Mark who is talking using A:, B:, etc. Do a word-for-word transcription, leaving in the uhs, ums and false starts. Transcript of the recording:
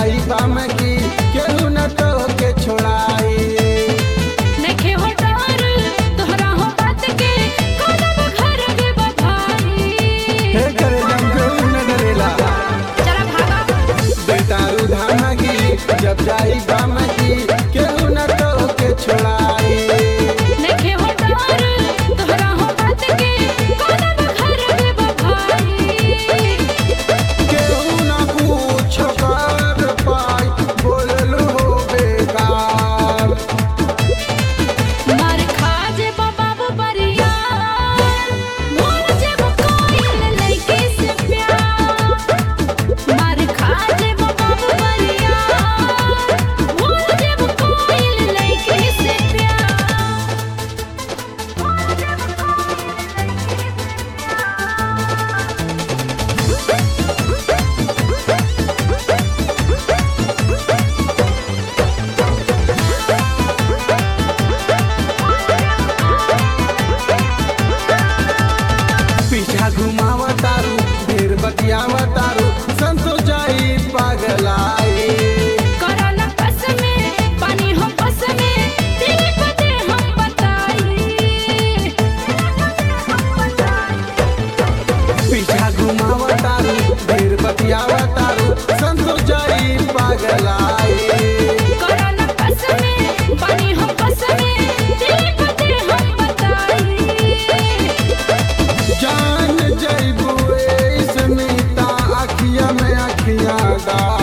A: जाई बाम की केहू न तो के छोड़ाई।
B: नखे हो डर तोहरा हो बात के कोना घर के बधाई।
A: हे करे जम केहू न डरेला
B: चला भागा
A: बेतारू धाम की जब जाई बाम की केहू न तो के छोड़ाई।
B: नखे हो डर तोहरा हो बात के कोना घर के बधाई।
A: केहू न पूछ कर पाई बोललू हो बेकार।
B: मार खा जे बाबू बरिया मोर जे कोइल लइके से प्यार। मार खा जे बाबू बरिया मोर जे कोइल लइके से प्यार।
A: पीछा घुमावतारू ढेर बतियावतारू संतो जाई पागलाई।
B: कोरोना बस में पानी हम बस में दिल को दे हम बताई।
A: पीछा घुमावतारू ढेर बतियावतारू संतो जाई पागलाई।
B: कोरोना बस में पानी हम बस में दिल को दे हम बताई।
A: जान जैबू स्मिता अखिया में अखिया डाल।